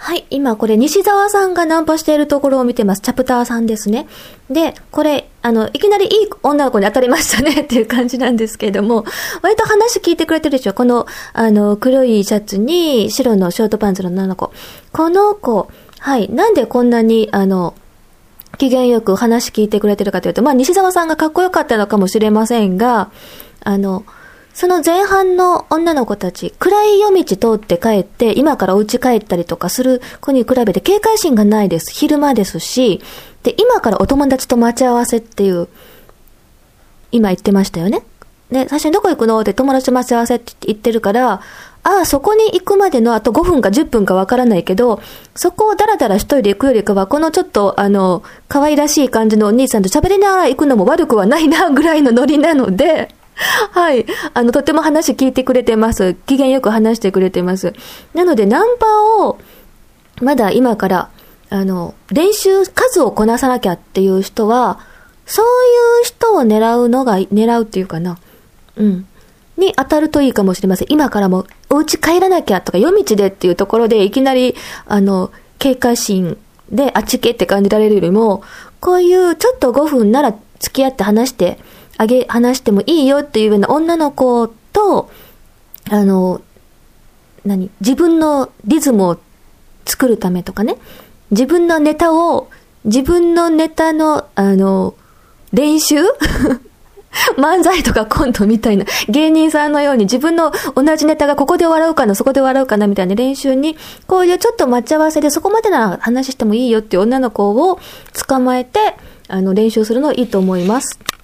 はい、今これ西澤さんがナンパしているところを見てます。チャプターさんですね。で、これ、いきなりいい女の子に当たりましたねっていう感じなんですけれども、割と話聞いてくれてるでしょ。この、黒いシャツに白のショートパンツの女の子。この子、はい、なんでこんなに、機嫌よく話聞いてくれてるかというと、まあ、西澤さんがかっこよかったのかもしれませんが、その前半の女の子たち、暗い夜道通って帰って、今からお家帰ったりとかする子に比べて警戒心がないです。昼間ですし、で、今からお友達と待ち合わせっていう、今言ってましたよね。で、最初にどこ行くのって友達と待ち合わせって言ってるから、ああ、そこに行くまでのあと5分か10分かわからないけど、そこをダラダラ一人で行くよりかは、このちょっと可愛らしい感じのお兄さんと喋りながら行くのも悪くはないな、ぐらいのノリなので、はい。とても話聞いてくれてます。機嫌よく話してくれてます。なので、ナンパを、まだ今から、練習、数をこなさなきゃっていう人は、そういう人を狙うっていうかな。うん。に当たるといいかもしれません。今からも、お家帰らなきゃとか、夜道でっていうところで、いきなり、警戒心で、あっちけって感じられるよりも、こういうちょっと5分なら付き合って話してもいいよっていうような女の子と、自分のリズムを作るためとかね、自分のネタの、練習漫才とかコントみたいな、芸人さんのように自分の同じネタがここで笑うかな、そこで笑うかなみたいな練習に、こういうちょっと待ち合わせでそこまでなら話してもいいよっていう女の子を捕まえて、練習するのいいと思います。